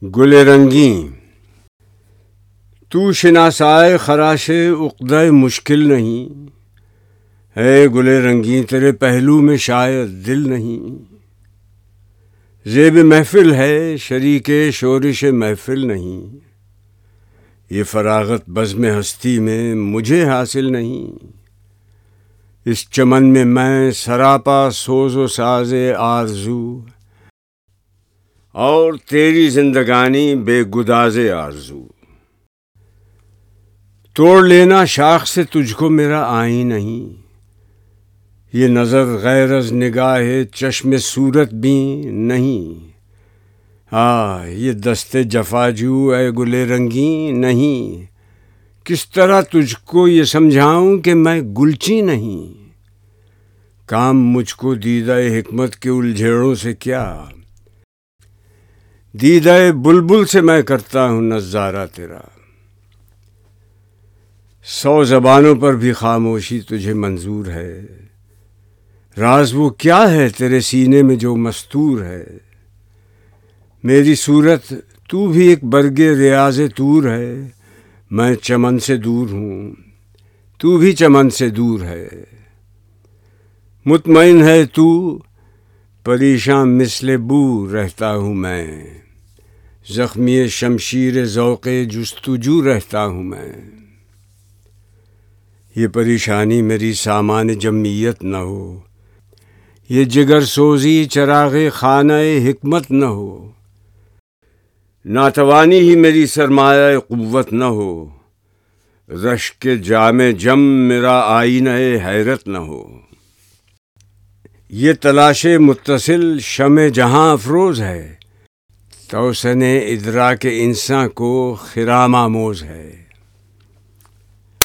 گل رنگیں تو شناسائے خراش عقدہ مشکل نہیں ہے، گل رنگیں تیرے پہلو میں شاید دل نہیں، زیب محفل ہے شریک شورش محفل نہیں، یہ فراغت بزم ہستی میں مجھے حاصل نہیں، اس چمن میں سراپا سوز و ساز آرزو اور تیری زندگانی بے گداز آرزو، توڑ لینا شاخ سے تجھ کو میرا آئین نہیں، یہ نظر غیر از نگاہ چشم صورت بھی نہیں، یہ دست جفاجو اے گل رنگیں نہیں، کس طرح تجھ کو یہ سمجھاؤں کہ میں گلچی نہیں، کام مجھ کو دیدہ حکمت کے الجھیڑوں سے کیا، دیدہ بلبل سے میں کرتا ہوں نظارہ تیرا، 100 زبانوں پر بھی خاموشی تجھے منظور ہے، راز وہ کیا ہے تیرے سینے میں جو مستور ہے، میری صورت تو بھی ایک برگ ریاض طور ہے، میں چمن سے دور ہوں تو بھی چمن سے دور ہے، مطمئن ہے تو پریشان مثل بو رہتا ہوں میں، زخمی شمشیر ذوق جستجو رہتا ہوں میں، یہ پریشانی میری سامان جمعیت نہ ہو، یہ جگر سوزی چراغ خانہ حکمت نہ ہو، ناتوانی ہی میری سرمایہ قوت نہ ہو، رشک جام جم میرا آئینہ حیرت نہ ہو، یہ تلاش متصل شمع جہاں افروز ہے، توسن ادراک انسان کو خرام آموز ہے۔